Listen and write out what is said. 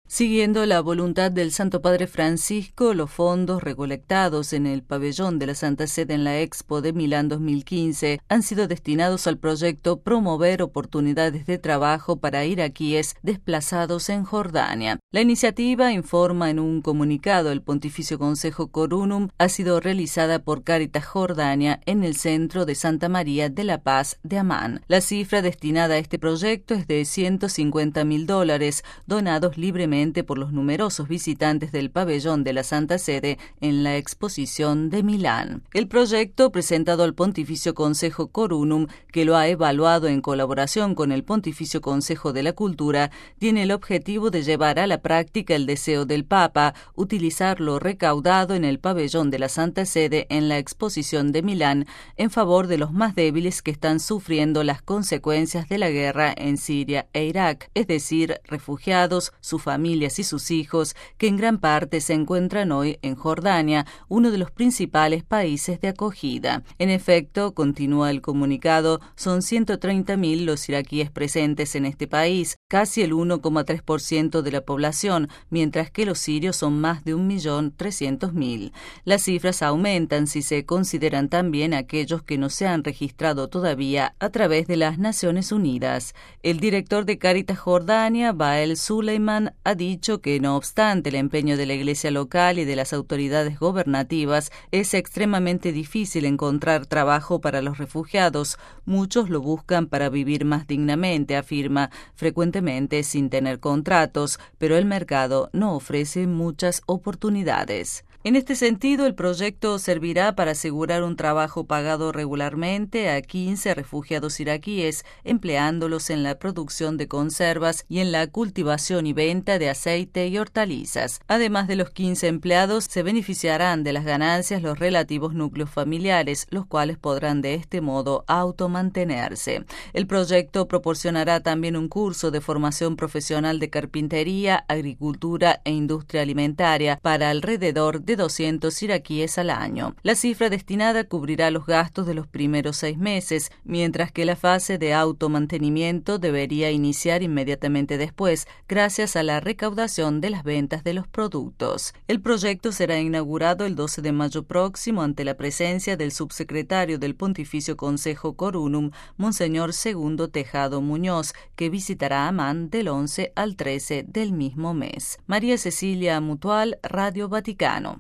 Siguiendo la voluntad del Santo Padre Francisco, los fondos recolectados en el pabellón de la Santa Sede en la Expo de Milán 2015 han sido destinados al proyecto Promover oportunidades de trabajo para iraquíes desplazados en Jordania. La iniciativa, informa en un comunicado el Pontificio Consejo Corunum, ha sido realizada por Cáritas Jordania en el centro de Santa María de la Paz de Amán. La cifra destinada a este proyecto es de $150.000, donados libremente por los numerosos visitantes del pabellón de la Santa Sede en la exposición de Milán. El proyecto, presentado al Pontificio Consejo Corunum, que lo ha evaluado en colaboración con el Pontificio Consejo de la Cultura, tiene el objetivo de llevar a la práctica el deseo del Papa, utilizar lo recaudado en el pabellón de la Santa Sede en la exposición de Milán en favor de los más débiles que están sufriendo las consecuencias de la guerra en Siria e Irak, es decir, refugiados, su familia y sus hijos, que en gran parte se encuentran hoy en Jordania, uno de los principales países de acogida. En efecto, continúa el comunicado, son 130.000 los iraquíes presentes en este país, casi el 1,3% de la población, mientras que los sirios son más de 1.300.000. Las cifras aumentan si se consideran también aquellos que no se han registrado todavía a través de las Naciones Unidas. El director de Cáritas Jordania, Bael Suleiman, ha dicho que, no obstante el empeño de la Iglesia local y de las autoridades gobernativas, es extremadamente difícil encontrar trabajo para los refugiados. Muchos lo buscan para vivir más dignamente, afirma, frecuentemente sin tener contratos, pero el mercado no ofrece muchas oportunidades. En este sentido, el proyecto servirá para asegurar un trabajo pagado regularmente a 15 refugiados iraquíes, empleándolos en la producción de conservas y en la cultivación y venta de aceite y hortalizas. Además de los 15 empleados, se beneficiarán de las ganancias los relativos núcleos familiares, los cuales podrán de este modo automantenerse. El proyecto proporcionará también un curso de formación profesional de carpintería, agricultura e industria alimentaria para alrededor de 200 iraquíes al año. La cifra destinada cubrirá los gastos de los primeros 6 meses, mientras que la fase de automantenimiento debería iniciar inmediatamente después, gracias a la recaudación de las ventas de los productos. El proyecto será inaugurado el 12 de mayo próximo ante la presencia del subsecretario del Pontificio Consejo Corunum, Monseñor Segundo Tejado Muñoz, que visitará Amán del 11 al 13 del mismo mes. María Cecilia Mutual, Radio Vaticano.